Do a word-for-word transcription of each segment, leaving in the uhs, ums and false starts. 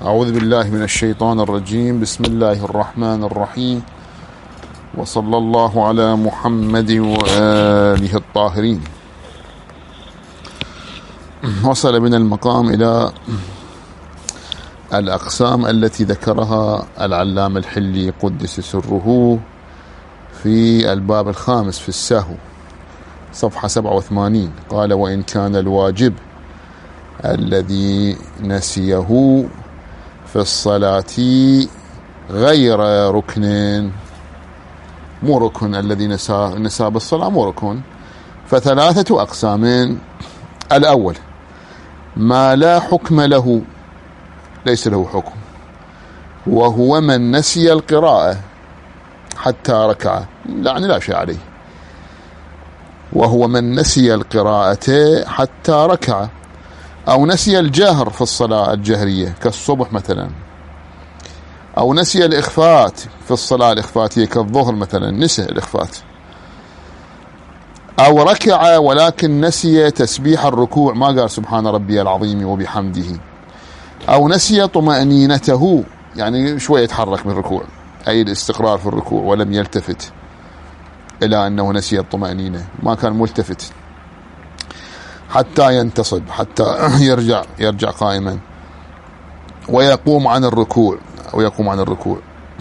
أعوذ بالله من الشيطان الرجيم. بسم الله الرحمن الرحيم، وصلى الله على محمد وآله الطاهرين. وصل بنا المقام إلى الأقسام التي ذكرها العلامة الحلي قدس سره في الباب الخامس في السهو، صفحة سبعة وثمانين. قال: وإن كان الواجب الذي نسيه في الصلاة غير ركن، مو ركن الذي نسى نسى بالصلاة، مو ركن، فثلاثة أقسام. الأول ما لا حكم له، ليس له حكم، وهو من نسي القراءة حتى ركع، يعني لا شيء عليه، وهو من نسي القراءة حتى ركع، أو نسي الجهر في الصلاة الجهرية كالصبح مثلا، أو نسي الإخفات في الصلاة الإخفاتية كالظهر مثلا، نسي الإخفات، أو ركع ولكن نسي تسبيح الركوع، ما قال سبحان ربي العظيم وبحمده، أو نسي طمأنينته، يعني شوية يتحرك من الركوع، أي الاستقرار في الركوع، ولم يلتفت إلى أنه نسي الطمأنينة، ما كان ملتفت حتى ينتصب، حتى يرجع يرجع قائما ويقوم عن الركوع، أو يقوم عن الركوع،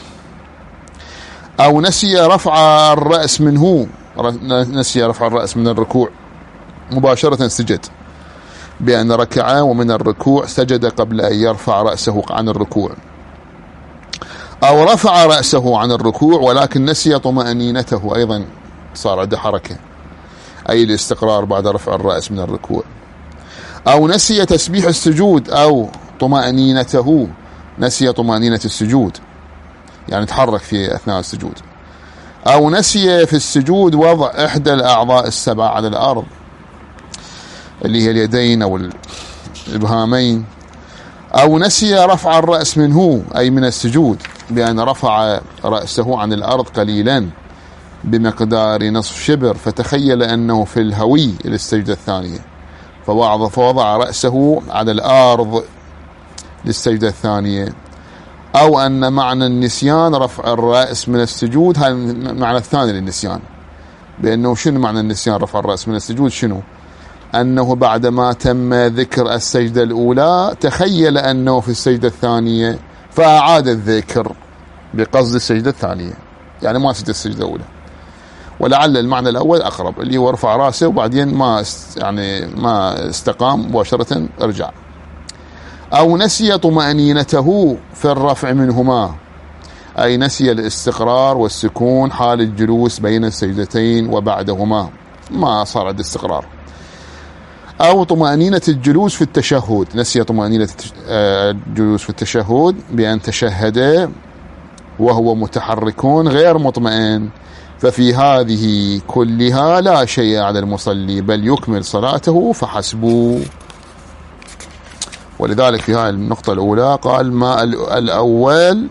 أو نسي رفع الرأس منه، نسي رفع الرأس من الركوع مباشرة سجد، بأن ركع ومن الركوع سجد قبل أن يرفع رأسه عن الركوع، أو رفع رأسه عن الركوع ولكن نسي طمأنينته، أيضا صار عنده حركة، أي الاستقرار بعد رفع الرأس من الركوع، أو نسي تسبيح السجود أو طمأنينته، نسي طمأنينة السجود، يعني تحرك في أثناء السجود، أو نسي في السجود وضع إحدى الأعضاء السبعة على الأرض، اللي هي اليدين أو الإبهامين، أو نسي رفع الرأس منه، أي من السجود، بأن رفع رأسه عن الأرض قليلا بمقدار نصف شبر، فتخيل أنه في الهوي إلى السجدة الثانية، فوضع رأسه على الأرض للسجدة الثانية، أو أن معنى النسيان رفع الرأس من السجود، هذا المعنى الثاني للنسيان، بأنه شنو معنى النسيان رفع الرأس من السجود؟ شنو؟ أنه بعدما تم ذكر السجدة الأولى تخيل أنه في السجدة الثانية فأعاد الذكر بقصد السجدة الثانية، يعني ما سجد السجدة الأولى. ولعل المعنى الأول أقرب، اللي هو رفع رأسه وبعدين ما يعني ما استقام مباشرة ارجع. أو نسي طمأنينته في الرفع منهما، أي نسي الاستقرار والسكون حال الجلوس بين السجدتين وبعدهما، ما صار عنده استقرار. أو طمأنينة الجلوس في التشهد، نسي طمأنينة الجلوس في التشهد بأن تشهد وهو متحرك غير مطمئن، ففي هذه كلها لا شيء على المصلي، بل يكمل صلاته فحسبه. ولذلك في هذه النقطة الأولى قال: ما الأول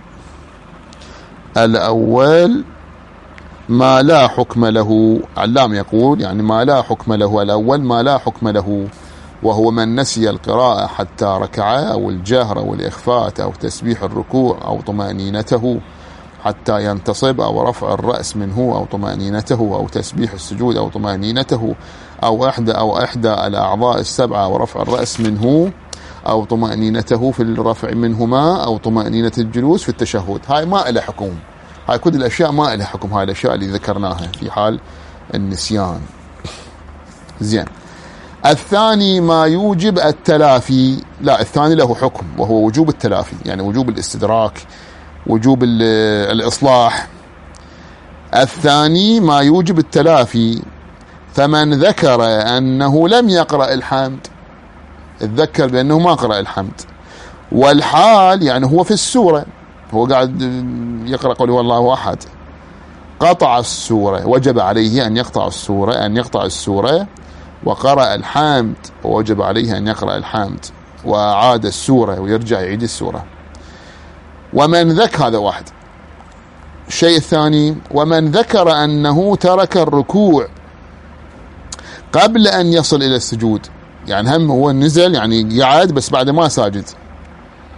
الأول ما لا حكم له، علام يقول يعني ما لا حكم له، الأول ما لا حكم له، وهو من نسي القراءة حتى ركع، أو الجهر أو الإخفات أو تسبيح الركوع أو طمأنينته حتى ينتصب، أو رفع الرأس منه أو طمأنينته، أو تسبيح السجود أو طمأنينته، أو إحدى أو إحدى الأعضاء السبعة ورفع الرأس منه أو طمأنينته في الرفع منهما، أو طمأنينة الجلوس في التشهد. هاي ما إلى حكم، هاي كل الأشياء ما إلى حكم، هاي الأشياء اللي ذكرناها في حال النسيان. زين. الثاني ما يوجب التلافي، لا الثاني له حكم، وهو وجوب التلافي، يعني وجوب الاستدراك، وجوب الإصلاح. الثاني ما يوجب التلافي، فمن ذكر أنه لم يقرأ الحمد، اتذكر بأنه ما قرأ الحمد، والحال يعني هو في السورة، هو قاعد يقرأ قل هو الله أحد، قطع السورة، وجب عليه أن يقطع السورة أن يقطع السورة وقرأ الحمد، ووجب عليه أن يقرأ الحمد، وعاد السورة ويرجع يعيد السورة. ومن ذكر، هذا واحد. الشيء الثاني: ومن ذكر أنه ترك الركوع قبل أن يصل إلى السجود، يعني هم هو نزل يعني قعد بس بعد ما ساجد،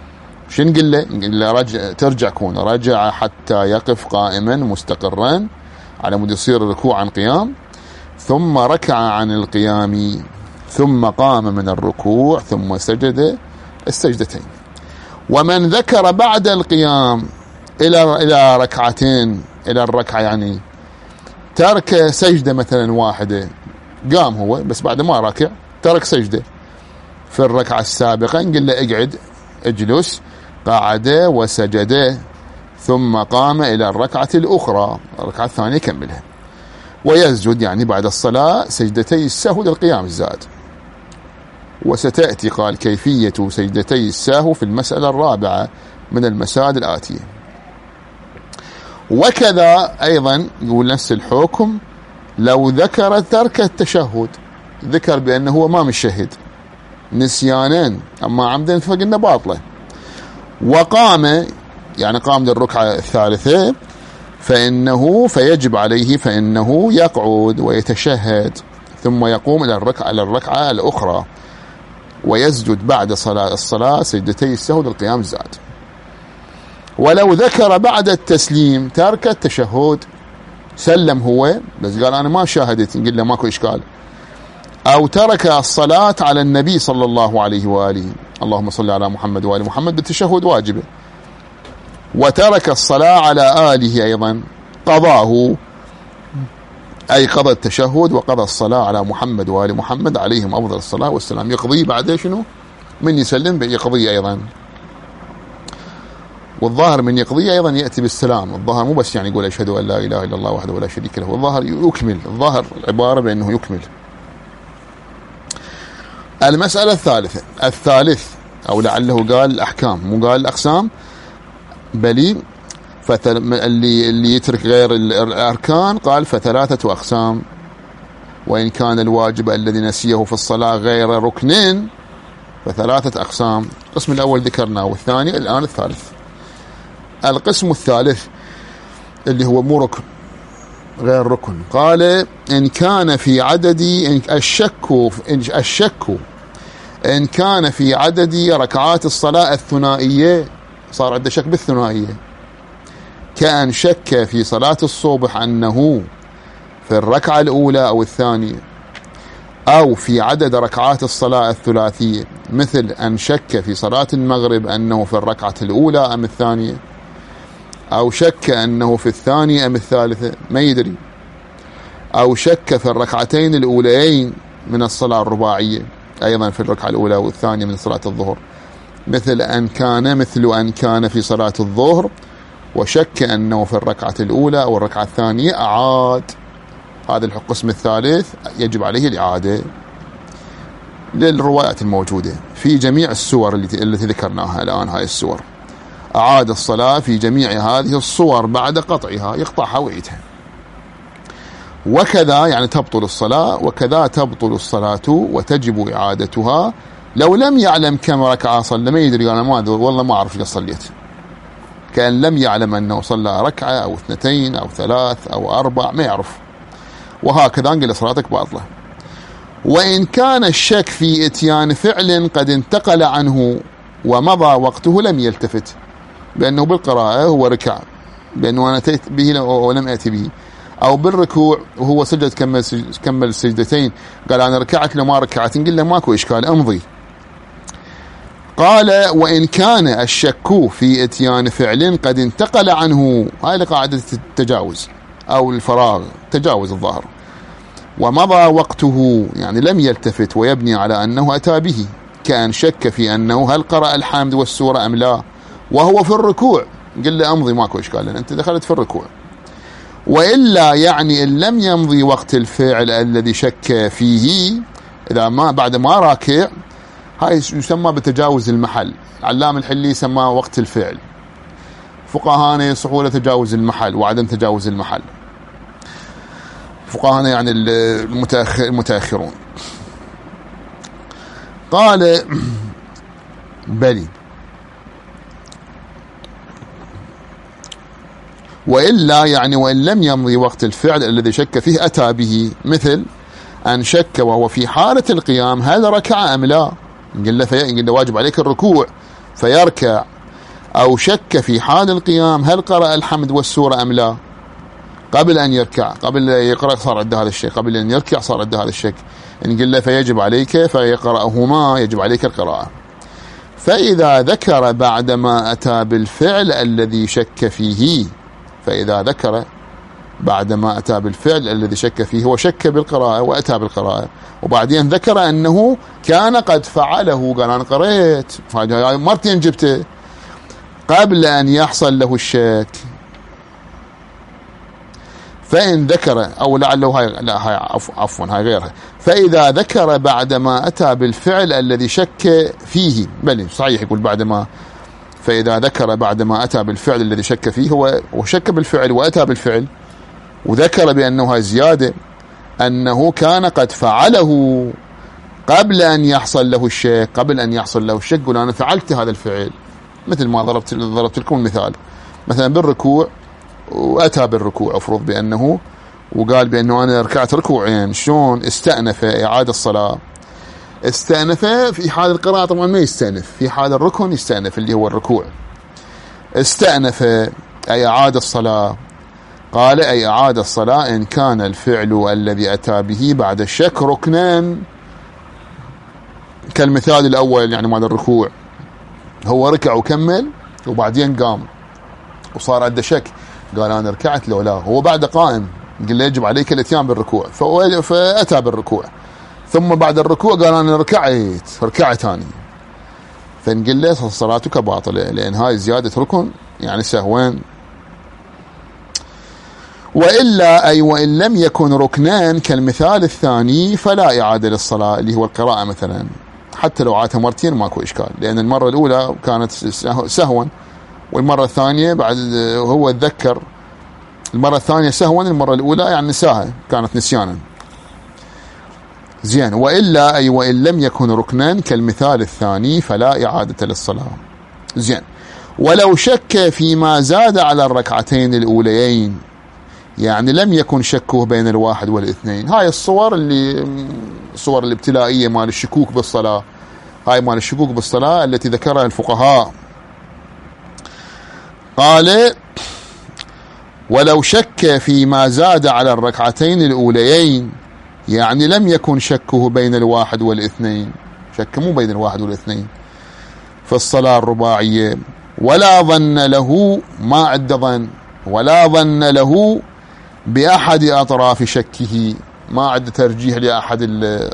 شو نقول له؟ نقول له رجع، ترجع كون رجع حتى يقف قائما مستقرا على مود يصير الركوع عن قيام، ثم ركع عن القيام، ثم قام من الركوع، ثم سجد السجدتين. ومن ذكر بعد القيام إلى إلى ركعتين، إلى الركعة يعني ترك سجدة مثلا واحدة، قام هو بس بعد ما ركع ترك سجدة في الركعة السابقة، نقول له اقعد اجلس، قعد وسجد، ثم قام إلى الركعة الأخرى، الركعة الثانية كملها، ويسجد يعني بعد الصلاة سجدتي السهو للقيام الزائد. وستأتي قال كيفية سجدتي السهو في المسألة الرابعة من المسائل الآتية. وكذا أيضا يقول نفس الحكم لو ذكر ترك التشهد، ذكر بأنه هو ما مشهد نسيانا أما عمدا فقلنا باطلة، وقام يعني قام للركعة الثالثة، فإنه فيجب عليه فإنه يقعد ويتشهد ثم يقوم إلى الركعة إلى الركعة الأخرى، ويسجد بعد صلاة الصلاة سجدتي السهو للقيام الزائد. ولو ذكر بعد التسليم ترك التشهد، سلم هو بس قال أنا ما شاهدت، نقول له ماكو إشكال. أو ترك الصلاة على النبي صلى الله عليه وآله، اللهم صل على محمد وآل محمد بالتشهد واجبه، وترك الصلاة على آله أيضا قضاه، أي قضى التشهد وقضى الصلاة على محمد وآل محمد عليهم أفضل الصلاة والسلام، يقضي بعد شنو؟ من يسلم يقضي أيضا. والظاهر من يقضي أيضا يأتي بالسلام، الظاهر مو بس يعني يقول أشهد أن لا إله إلا الله وحده ولا شريك له، الظاهر يكمل، الظاهر عبارة بأنه يكمل. المسألة الثالثة الثالث أو لعله قال الأحكام مو قال الأقسام، بلي فتل اللي اللي يترك غير الأركان قال فثلاثة أقسام، وإن كان الواجب الذي نسيه في الصلاة غير ركنين فثلاثة أقسام. القسم الأول ذكرناه، والثاني الآن الثالث. القسم الثالث اللي هو مو ركن غير ركن، قال إن كان في عدد الشك الشك إن كان في عدد ركعات الصلاة الثنائية، صار عنده شك بالثنائية، كأن شك في صلاة الصبح أنه في الركعة الأولى أو الثانية، أو في عدد ركعات الصلاة الثلاثية، مثل أن شك في صلاة المغرب أنه في الركعة الأولى أم الثانية، أو شك أنه في الثانية أم الثالثة ما يدري، أو شك في الركعتين الأوليين من الصلاة الرباعية أيضا في الركعة الأولى والثانية من صلاة الظهر، مثل أن كان مثل أن كان في صلاة الظهر وشك أنه في الركعة الأولى أو الركعة الثانية أعاد. هذا القسم الثالث يجب عليه الإعادة للروايات الموجودة في جميع السور التي التي ذكرناها الآن. هاي السور أعاد الصلاة في جميع هذه الصور بعد قطعها، يقطعها ويعيدها. وكذا يعني تبطل الصلاة، وكذا تبطل الصلاة وتجب إعادتها لو لم يعلم كم ركعة صلى، ما يدري أنا ما والله ما أعرف إذا صليت، كأن لم يعلم أنه صلى ركعة أو اثنتين أو ثلاث أو أربع ما يعرف، وهكذا نقول صلاتك باطلة. وإن كان الشك في إتيان فعل قد انتقل عنه ومضى وقته لم يلتفت، بأنه بالقراءة هو ركع بأنه أنا أتيت به ولم أتي به، أو بالركوع وهو سجد كمل كمل السجدتين قال أنا ركعت لما ركعت، نقول له ماكو إشكال أمضي. قال وإن كان الشك في إتيان فعل قد انتقل عنه، هاي لقاعدة التجاوز أو الفراغ، تجاوز الظاهر، ومضى وقته يعني لم يلتفت ويبني على أنه أتى به، كأن شك في أنه هل قرأ الحمد والسورة أم لا وهو في الركوع، قل له أمضي ماكو إشكال لأن أنت دخلت في الركوع. وإلا يعني إن لم يمضي وقت الفعل الذي شك فيه، إذا ما بعد ما راكع، هاي يسمى بتجاوز المحل، علام الحلي سماه وقت الفعل، فقهانا يصحوا تجاوز المحل وعدم تجاوز المحل، فقهانا يعني المتأخر المتأخرون. قال بلي وإلا يعني وإن لم يمضي وقت الفعل الذي شك فيه أتى به، مثل أن شك وهو في حالة القيام هل ركع أم لا، قل له, في... قل له واجب عليك الركوع فيركع، أو شك في حال القيام هل قرأ الحمد والسورة أم لا، قبل أن يركع، قبل يقرأ صار عنده هذا الشيء، قبل أن يركع صار عنده هذا الشك، إن قل له فيجب عليك فيقرأهما، يجب عليك القراءة. فإذا ذكر بعدما أتى بالفعل الذي شك فيه، فإذا ذكر بعدما أتى بالفعل الذي شك فيه، وشك بالقراءة وأتى بالقراءة، وبعدين ذكر أنه كان قد فعله، قال أنا قريت مرتين جبته، قبل أن يحصل له الشك. فإن ذكر أو لعله هاي لا هاي عفوا هاي غيرها، فإذا ذكر بعدما أتى بالفعل الذي شك فيه، بل صحيح يقول بعدما، فإذا ذكر بعدما أتى بالفعل الذي شك فيه، هو وشك بالفعل وأتى بالفعل وذكر بأنه هاي زيادة، أنه كان قد فعله قبل أن يحصل له الشك، قبل أن يحصل له الشك قل أنا فعلت هذا الفعل، مثل ما ضربت ضربت لكم المثال مثلا بالركوع، وأتى بالركوع، أفرض بأنه وقال بأنه أنا ركعت ركوعين، شلون استأنف إعادة الصلاة، استأنف في حال القراءة طبعا ما يستأنف، في حال الركن يستأنف اللي هو الركوع، استأنف أي أعاد الصلاة، قال أي أعاد الصلاة إن كان الفعل الذي أتى به بعد الشك ركنا، كالمثال الأول يعني مال الركوع، هو ركع وكمل وبعدين قام وصار عنده شك، قال أنا ركعت لو لا، هو بعد قائم قال له يجب عليك الاتيان بالركوع، فأتى بالركوع، ثم بعد الركوع قال أنا ركعت ركعت ثاني، فنقول له صلاتك باطلة، لأن هاي زيادة ركن يعني سهوين. وإلا أي وإن لم يكن ركنان كالمثال الثاني فلا إعادة للصلاة، اللي هو القراءة مثلا، حتى لو عادها مرتين ماكو إشكال، لأن المرة الأولى كانت سهوا، والمرة الثانية بعد هو تذكر، المرة الثانية سهوا، المرة الأولى يعني نساها كانت نسيانا. زين. وإلا أي وإن لم يكن ركنان كالمثال الثاني فلا إعادة للصلاة. زين. ولو شك فيما زاد على الركعتين الأوليين، يعني لم يكن شكه بين الواحد والاثنين، هاي الصور اللي الصور الابتلائية مال الشكوك بالصلاة، هاي مال الشكوك بالصلاة التي ذكرها الفقهاء. قال ولو شك فيما زاد على الركعتين الأوليين، يعني لم يكن شكه بين الواحد والاثنين، شك مو بين الواحد والاثنين في الصلاة الرباعية، ولا ظن له، ما عد ظن، ولا ظن له بأحد أطراف شكه، ما عد ترجيح لأحد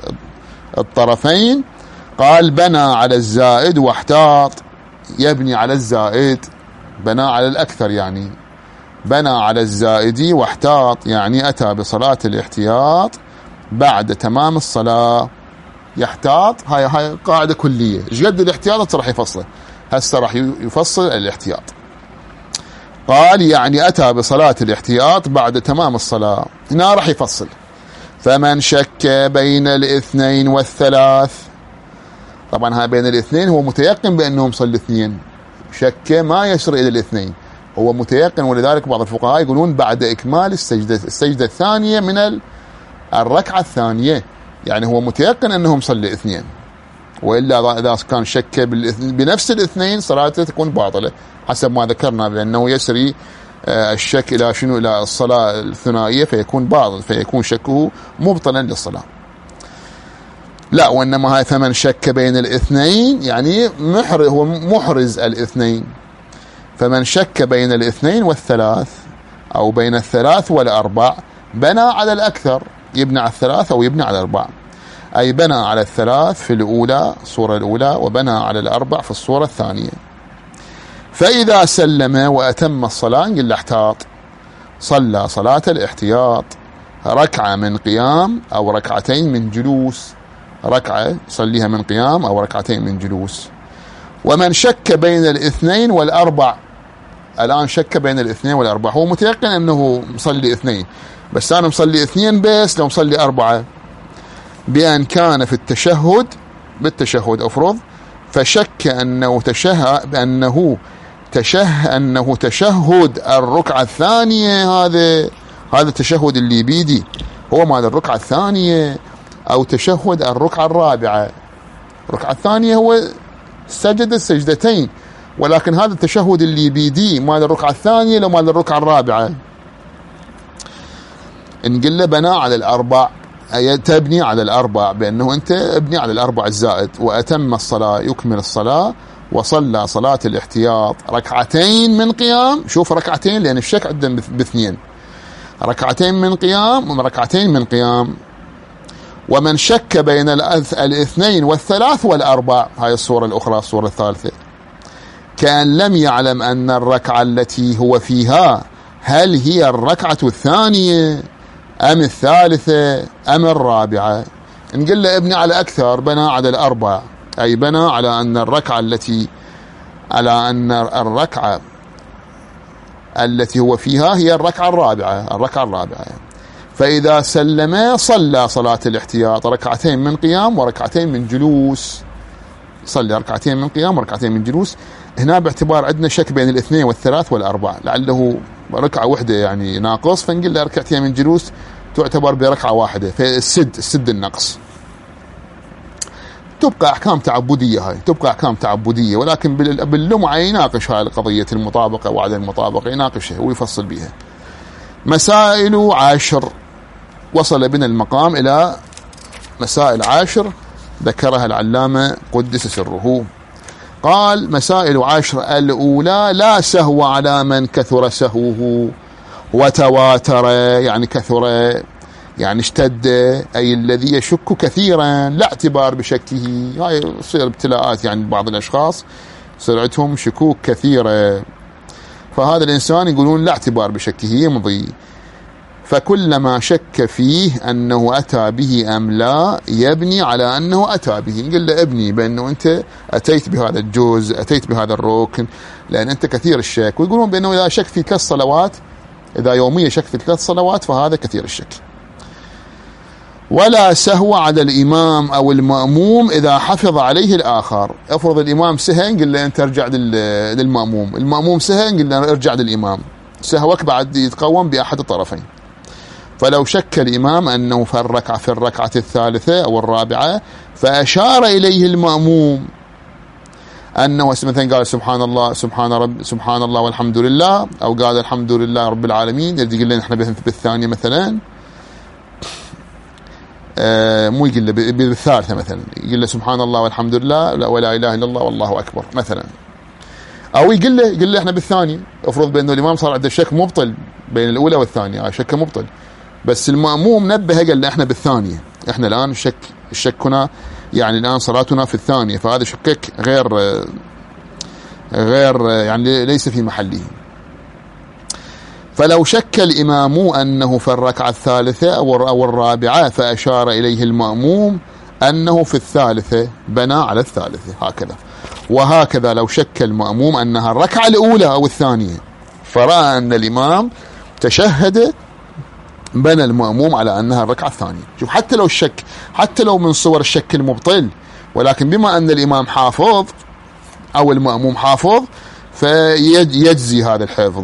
الطرفين، قال بنى على الزائد واحتاط، يبني على الزائد، بنى على الأكثر يعني بنى على الزائد واحتاط، يعني أتى بصلاة الاحتياط بعد تمام الصلاة. يحتاط هاي هاي قاعدة كلية، ايش قد الاحتياط راح يفصله، هسه راح يفصل الاحتياط. قال يعني أتى بصلاة الاحتياط بعد تمام الصلاة، هنا راح يفصل. فمن شك بين الاثنين والثلاث، طبعا ها بين الاثنين هو متيقن بأنهم صلوا اثنين، شك ما يشر إلى الاثنين، هو متيقن، ولذلك بعض الفقهاء يقولون بعد إكمال السجدة السجدة الثانية من الركعة الثانية، يعني هو متيقن أنهم صلوا اثنين، وإلا إذا كان شك بنفس الاثنين صلاته تكون باطلة حسب ما ذكرنا، بأنه يسري الشك إلى شنو، إلى الصلاة الثنائية، فيكون باطل، فيكون شكه مبطلا للصلاة. لا، وإنما هاي فمن شك بين الاثنين يعني محرز، هو محرز الاثنين، فمن شك بين الاثنين والثلاث أو بين الثلاث والأربع بنى على الأكثر، يبنى على الثلاث أو يبنى على الأربع، أي بنى على الثلاث في الأولى الصورة الأولى، وبنى على الأربع في الصورة الثانية. فإذا سلم وأتم الصلاة قل احتاط، صلى صلاة الاحتياط، ركعة من قيام أو ركعتين من جلوس، ركعة صليها من قيام أو ركعتين من جلوس. ومن شك بين الاثنين والأربع، الآن شك بين الاثنين والأربع، هو متيقن أنه مصلي اثنين، بس أنا مصلي اثنين بس لو مصلي أربعة، بأن كان في التشهد، بالتشهد أفرض، فشك أنه تشهد بأنه تشه أنه تشهد الركعة الثانية، هذا هذا التشهد اللي بيدي هو مال الركعة الثانية، أو تشهد الركعة الرابعة. الركعة الثانية هو سجد السجدتين، ولكن هذا التشهد اللي بيديه مال الركعة الثانية لو مال الركعة الرابعة، نقول له بناء على الأربع، أي تبني على الأربع، بأنه أنت ابني على الأربع الزائد. وأتم الصلاة، يكمل الصلاة، وصلى صلاة الاحتياط ركعتين من قيام. شوف ركعتين لأن الشك عندنا باثنين، ركعتين من قيام وركعتين من قيام. ومن شك بين الاثنين والثلاث والأربع، هاي الصورة الأخرى الصورة الثالثة، كأن لم يعلم أن الركعة التي هو فيها هل هي الركعة الثانية أم الثالثة أم الرابعة. نقول له ابني على أكثر، بنى على الأربع، أي بنى على أن الركعة التي على أن الركعة التي هو فيها هي الركعة الرابعة الركعة الرابعة فإذا سلم صلى صلاة الاحتياط ركعتين من قيام وركعتين من جلوس. صلى ركعتين من قيام وركعتين من جلوس. هنا باعتبار عندنا شك بين الاثنين والثلاث والأربع، لعله ركعة واحدة يعني ناقص، فنقول له ركعتين من جلوس تعتبر بركعة واحدة، فالسد السد النقص. تبقى أحكام تعبدية، هاي تبقى أحكام تعبدية، ولكن باللمعة يناقش هاي القضية المطابقة وعدم المطابقة، يناقشها ويفصل بها. مسائل عاشر، وصل بنا المقام إلى مسائل عاشر ذكرها العلامة قدس سره. قال: مسائل عشر. الأولى: لا سهو على من كثر سهوه وتواتر، يعني كثر يعني اشتد، أي الذي يشك كثيرا لا اعتبار بشكه. هاي تصير ابتلاءات يعني بعض الأشخاص سرعتهم شكوك كثيرة، فهذا الإنسان يقولون لا اعتبار بشكه يمضي. فكلما شك فيه أنه أتى به أم لا يبني على أنه أتى به. نقول له ابني بأنه أنت أتيت بهذا الجزء، أتيت بهذا الركن، لأن أنت كثير الشك. ويقولون بأنه إذا شك في ثلاث صلوات، إذا يوميا شك في ثلاث صلوات فهذا كثير الشك. ولا سهو على الإمام أو المأموم إذا حفظ عليه الآخر. افرض الإمام سهى، نقول له أنت ارجع للمأموم، المأموم سهى، نقول له ارجع للإمام. سهوك بعد يتقوم بأحد الطرفين. فلو شك الإمام أنه في الركعة في الركعة الثالثة أو الرابعة فأشار إليه المأموم أنه مثلا قال سبحان الله سبحان رب سبحان الله والحمد لله، أو قال الحمد لله رب العالمين، يقول لنا إحنا بالثانية مثلا، آه مو يقول له بالثالثة مثلا، يقول له سبحان الله والحمد لله ولا إله إلا الله والله أكبر مثلا، أو يقول له يقول له إحنا بالثانية. افرض بأنه الإمام صار عنده شك مبطل بين الأولى والثانية، شك مبطل، بس المأموم نبه قال له احنا بالثانية، احنا الآن الشك الشك هنا يعني الآن صلاتنا في الثانية، فهذا شكك غير غير يعني ليس في محله. فلو شك الإمام أنه في الركعة الثالثة أو الرابعة فأشار إليه المأموم أنه في الثالثة بنى على الثالثة، هكذا. وهكذا لو شك المأموم أنها الركعة الأولى أو الثانية فرأى أن الإمام تشهد، بنى المأموم على أنها الركعة الثانية. شوف، حتى لو الشك، حتى لو من صور الشك المبطل، ولكن بما أن الإمام حافظ أو المأموم حافظ فيجزي هذا الحفظ.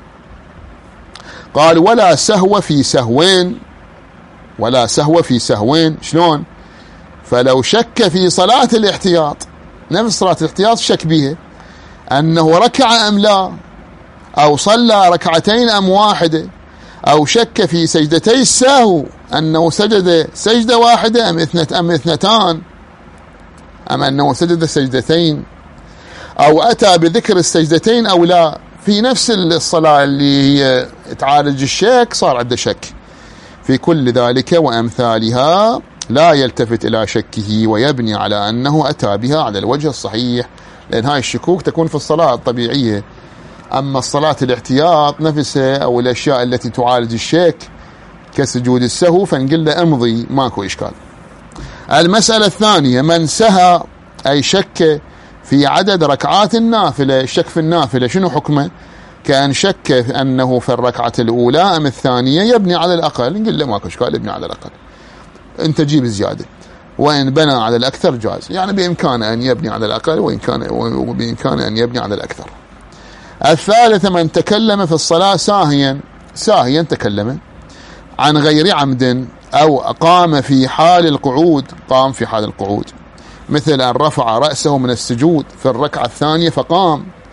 قال: ولا سهو في سهوين. ولا سهو في سهوين شلون؟ فلو شك في صلاة الاحتياط، نفس صلاة الاحتياط شك بها أنه ركع أم لا، أو صلى ركعتين أم واحدة، أو شك في سجدتي السهو أنه سجد سجدة واحدة أم اثنت أم اثنتان، أم أنه سجد سجدتين، أو أتى بذكر السجدتين أو لا، في نفس الصلاة اللي هي تعالج الشك صار عنده شك. في كل ذلك وأمثالها لا يلتفت إلى شكه ويبني على أنه أتى بها على الوجه الصحيح، لأن هاي الشكوك تكون في الصلاة الطبيعية. أما الصلاة الاحتياط نفسها أو الأشياء التي تعالج الشك كسجود السهو فنقول له امضي، ماكو إشكال. المسألة الثانية: من سهى أي شك في عدد ركعات النافلة. الشك في النافلة شنو حكمه؟ كأن شك أنه في الركعة الأولى أم الثانية يبني على الأقل، نقول له ماكو إشكال، ابني على الأقل، أنت جيب زيادة، وإن بنى على الأكثر جاز، يعني بإمكانه أن يبني على الأقل وإن كان وبإمكانه أن يبني على الأكثر. الثالثة: من تكلم في الصلاة ساهيا. ساهيا تكلم عن غير عمد، أو قام في حال القعود، قام في حال القعود، مثل أن رفع رأسه من السجود في الركعة الثانية فقام،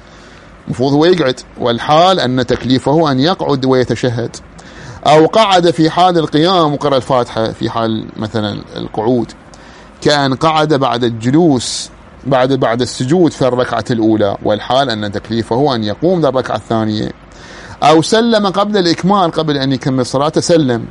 المفروض هو يقعد، والحال أن تكليفه أن يقعد ويتشهد، أو قعد في حال القيام وقرأ الفاتحة في حال مثلا القعود، كأن قعد بعد الجلوس بعد بعد السجود في الركعة الأولى، والحال أن تكليفه أن يقوم للركعة الثانية، أو سلم قبل الإكمال، قبل أن يكمل صلاته سلم،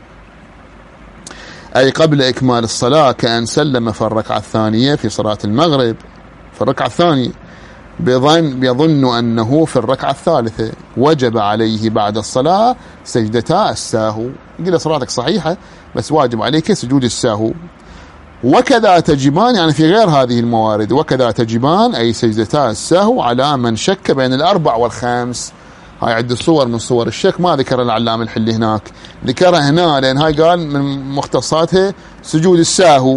أي قبل إكمال الصلاة، كأن سلم في الركعة الثانية في صلاة المغرب في الركعة الثانية بظن بيظن أنه في الركعة الثالثة، وجب عليه بعد الصلاة سجدتا الساهو. قل صلاتك صحيحة بس واجب عليك سجود الساهو. وكذا تجبان، يعني في غير هذه الموارد، وكذا تجبان أي سجدتا الساهو على من شك بين الأربع والخامس. هاي عدة صور من صور الشك، ما ذكر العلام الحلي هناك، ذكرها هنا لأن هاي قال من مختصاتها سجود الساهو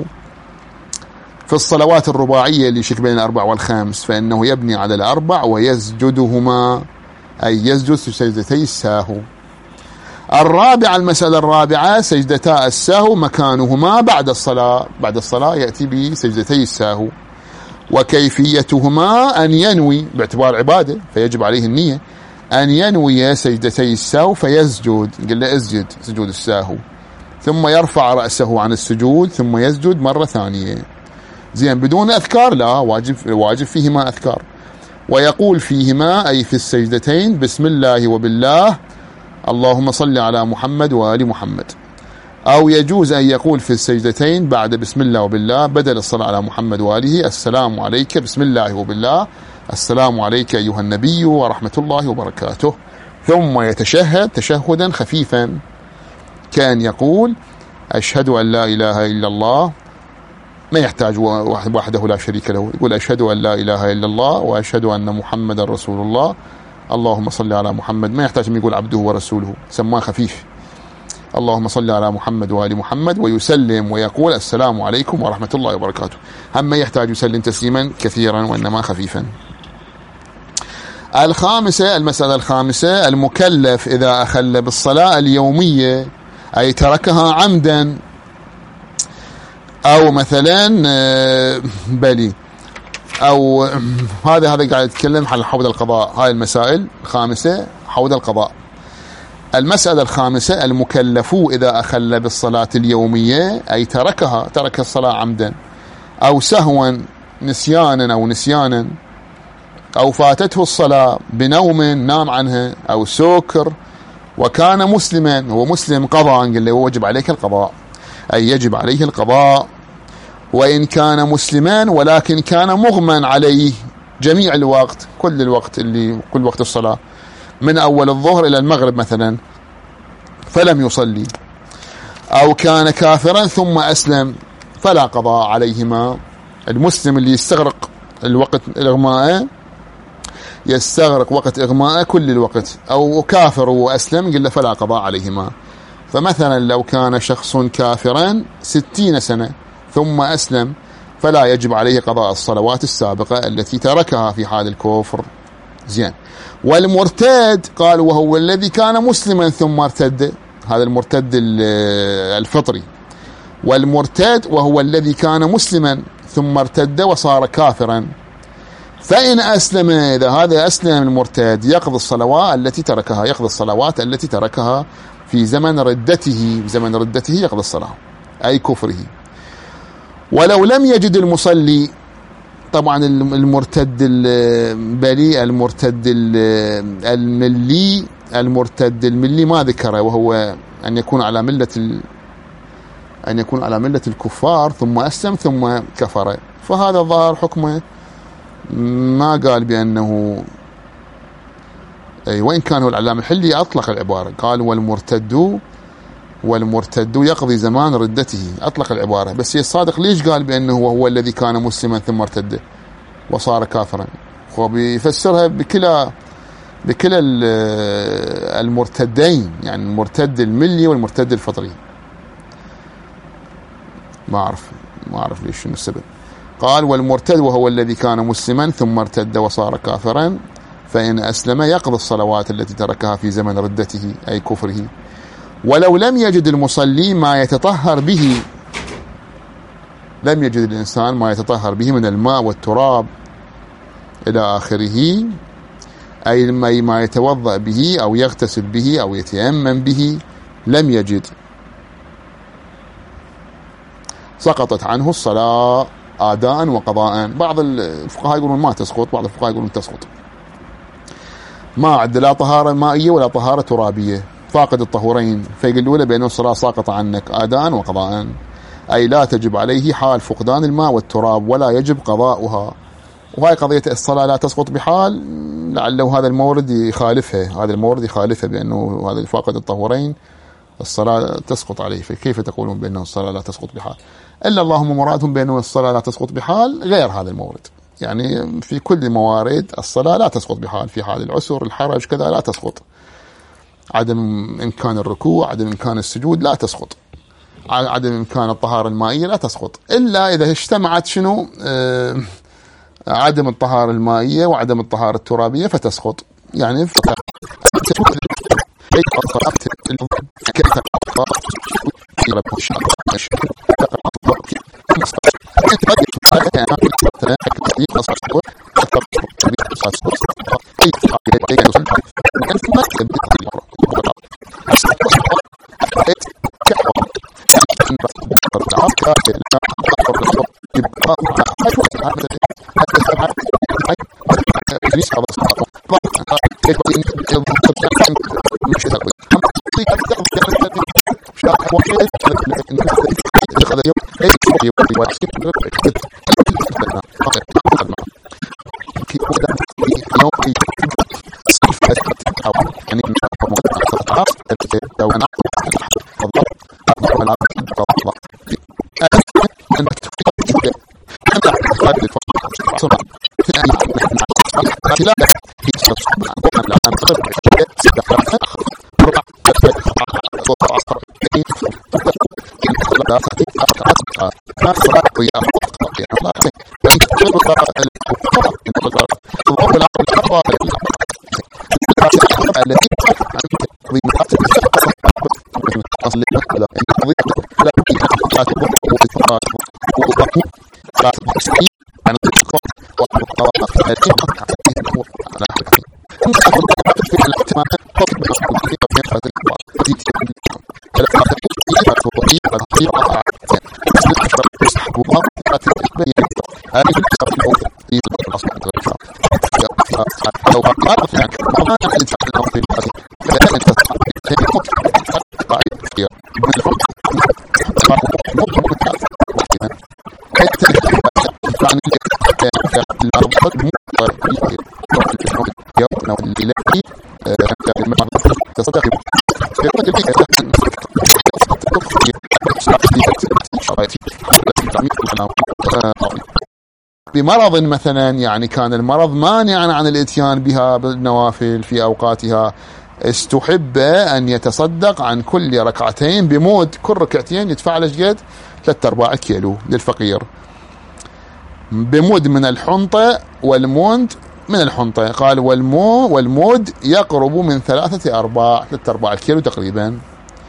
في الصلوات الرباعية اللي يشك بين الأربع والخامس، فإنه يبني على الأربع ويسجدهما، أي يسجد سجدتي الساهو. الرابعة، المسألة الرابعة، سجدتا الساهو مكانهما بعد الصلاة، بعد الصلاة يأتي بسجدتي الساهو، وكيفيتهما أن ينوي باعتبار عبادة فيجب عليه النية، أن ينوي سجدتي الساهو فيسجد، قل له اسجد سجود الساهو، ثم يرفع رأسه عن السجود ثم يسجد مرة ثانية. زين، بدون أذكار؟ لا، واجب واجب فيهما أذكار، ويقول فيهما أي في السجدتين بسم الله وبالله، اللهم صل على محمد وآل محمد. أو يجوز أن يقول في السجدتين بعد بسم الله وبالله بدل الصلاة على محمد وآله السلام عليك بسم الله وبالله، السلام عليك أيها النبي ورحمة الله وبركاته، ثم يتشهد تشهدا خفيفا، كان يقول أشهد أن لا إله إلا الله، ما يحتاج وحده لا شريك له، يقول أشهد أن لا إله إلا الله وأشهد أن محمد رسول الله، اللهم صل على محمد، ما يحتاج من يقول عبده ورسوله، سماه خفيف، اللهم صل على محمد وآل محمد، ويسلم ويقول السلام عليكم ورحمة الله وبركاته. هم ما يحتاج يسلم تسليما كثيرا وإنما خفيفا. الخامسة، المسألة الخامسة، المكلف إذا أخل بالصلاة اليومية أي تركها عمدا، أو مثلا بلي، أو هذا هذا قاعد يتكلم عن حول القضاء، هاي المسائل الخامسة حول القضاء. المسألة الخامسة، المكلف إذا أخل بالصلاة اليومية أي تركها، ترك الصلاة عمدا أو سهوا نسيانا أو نسيانا، أو فاتته الصلاة بنوم نام عنها، أو سكر، وكان مسلما، هو مسلم قضاء، قال له وجب عليك القضاء، أي يجب عليه القضاء، وإن كان مسلما ولكن كان مغمى عليه جميع الوقت، كل الوقت اللي كل وقت الصلاة من أول الظهر إلى المغرب مثلا فلم يصلي، أو كان كافرا ثم أسلم فلا قضاء عليهما. المسلم اللي يستغرق الوقت الإغماء، يستغرق وقت إغماء كل الوقت، أو كافر وأسلم قل له فلا قضاء عليهما. فمثلا لو كان شخص كافرا ستين سنة ثم أسلم فلا يجب عليه قضاء الصلوات السابقة التي تركها في حال الكفر. زين. والمرتد قال وهو الذي كان مسلما ثم ارتد، هذا المرتد الفطري. والمرتد وهو الذي كان مسلما ثم ارتد وصار كافرا، فإن أسلم، إذا هذا أسلم المرتد يقضي الصلوات التي تركها، يقضي الصلوات التي تركها في زمن ردته، زمن ردته يقضي الصلاة أي كفره. ولو لم يجد المصلي، طبعا المرتد البلي، المرتد الملي، المرتد الملي ما ذكره، وهو أن يكون على ملة ال... أن يكون على ملة الكفار ثم أسلم ثم كفر، فهذا ظاهر حكمه، ما قال بأنه أي، وإن كان هو العلامة الحلي أطلق العبارة، قال والمرتد والمرتد يقضي زمان ردته، أطلق العبارة، بس هي الصادق ليش قال بأنه هو الذي كان مسلما ثم ارتد وصار كافرا؟ هو بيفسرها بكلا بكلا المرتدين، يعني المرتد الملي والمرتد الفطري. ما أعرف ما أعرف ليش شنو السبب. قال والمرتد وهو الذي كان مسلما ثم ارتد وصار كافرا، فإن أسلم يقضي الصلوات التي تركها في زمن ردته أي كفره. ولو لم يجد المصلي ما يتطهر به، لم يجد الإنسان ما يتطهر به من الماء والتراب إلى آخره، أي ما يتوضأ به أو يغتسل به أو يتيمم به لم يجد، سقطت عنه الصلاة أداء وقضاء. بعض الفقهاء يقولون ما تسقط، بعض الفقهاء يقولون تسقط. ما عد لا طهارة مائية ولا طهارة ترابية، فاقد الطهورين، فيقولوا له بأن الصلاة ساقط عنك أداء وقضاء، أي لا تجب عليه حال فقدان الماء والتراب ولا يجب قضاؤها. وهي قضية الصلاة لا تسقط بحال، لعله هذا المورد يخالفها، هذا المورد يخالفه بأنه هذا فاقد الطهورين الصلاة تسقط عليه، فكيف تقولون بأنه الصلاة لا تسقط بحال؟ إلا اللهم مرادهم بأنه الصلاة لا تسقط بحال غير هذا المورد. يعني في كل موارد الصلاة لا تسقط بحال، في حال العسر الحرج كذا لا تسقط، عدم إمكان الركوع، عدم إمكان السجود لا تسقط، عدم إمكان الطهارة المائية لا تسقط، إلا إذا اجتمعت شنو آه عدم الطهارة المائية وعدم الطهارة الترابية فتسقط. يعني بمرض مثلا، يعني كان المرض مانعا عن الاتيان بها بالنوافل في أوقاتها، استحب أن يتصدق عن كل ركعتين بمود، كل ركعتين يدفع له قد ثلاثة أرباع كيلو للفقير، بمود من الحنطة والموند من الحنطة. قال والمو والمود يقرب من ثلاثة أرباع، ثلاثة أرباع الكيلو تقريبا.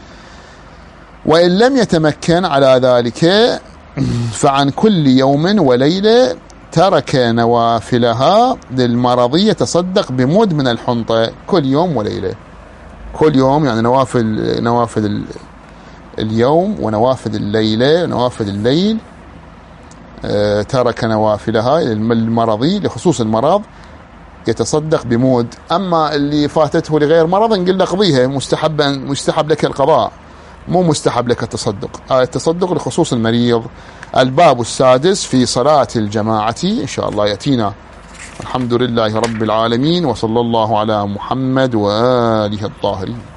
وإن لم يتمكن على ذلك فعن كل يوم وليلة ترك نوافلها للمرض يتصدق بمود من الحنطة كل يوم وليلة، كل يوم يعني نوافل نوافل اليوم ونوافل الليلة نوافل الليل، اه ترك نوافلها للمرضي لخصوص المرض يتصدق بمود. أما اللي فاتته لغير مرض نقول له قضيها، مستحب مستحب لك القضاء، مو مستحب لك التصدق. آه التصدق لخصوص المريض. الباب السادس في صلاة الجماعة إن شاء الله يأتينا. الحمد لله رب العالمين، وصلى الله على محمد وآله الطاهرين.